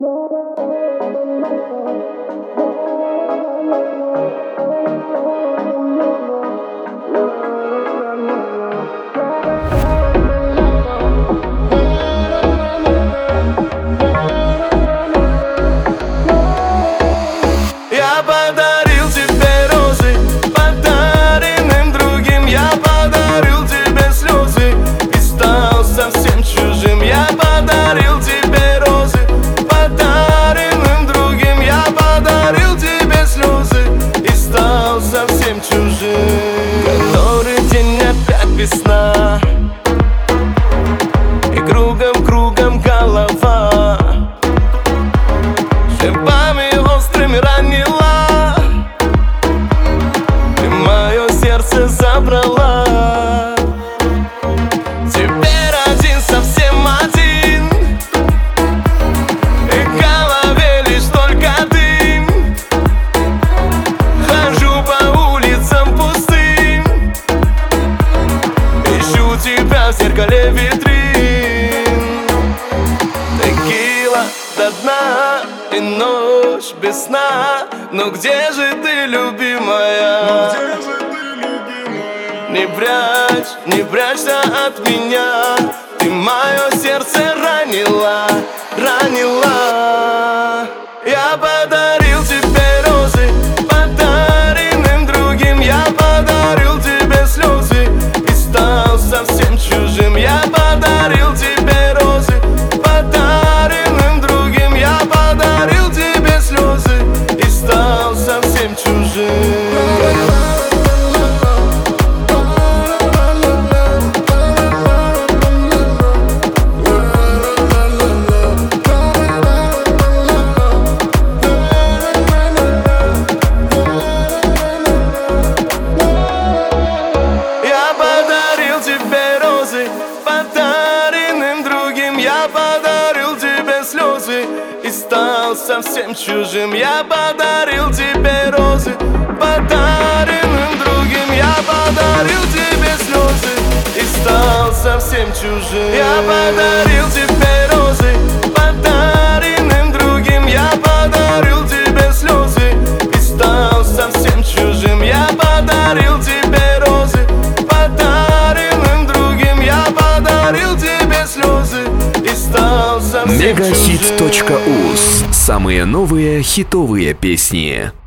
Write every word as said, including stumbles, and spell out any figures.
Я подарил тебе розы, подаренным другим. Я подарил тебе слезы и стал совсем чужим. Я подарил тебе розы, подаренным другим. Я подарил тебе слезы и стал совсем чужим. Который день опять весна, и кругом-кругом голова шипами острыми ранила, ты мое сердце забрала. Теперь один, совсем один, и в голове лишь только дым. Хожу по улицам пустым, ищу тебя в зеркале витрин. Текила до дна и ночь без сна. Но где же ты, любимая? Не прячь, не прячься от меня. Ты мое сердце ранила, ранила. Я подарил тебе розы, подаренным другим. Я подарил тебе слезы и стал совсем чужим. Я подарил тебе розы, подаренным другим. Я подарил тебе слезы и стал совсем чужим. Я подарил тебе розы, подаренным другим. Я подарил тебе слезы и стал совсем чужим. Я подарил тебе розы, подаренным другим. Я подарил тебе слезы и стал совсем чужим. Я подарил тебе розы, подаренным другим. Я подарил тебе слезы и стал совсем чужим. Я подарил тебе розы, подаренным другим. Я подарил тебе слезы и стал совсем чужим. Мегахит точка уз. Самые новые хитовые песни.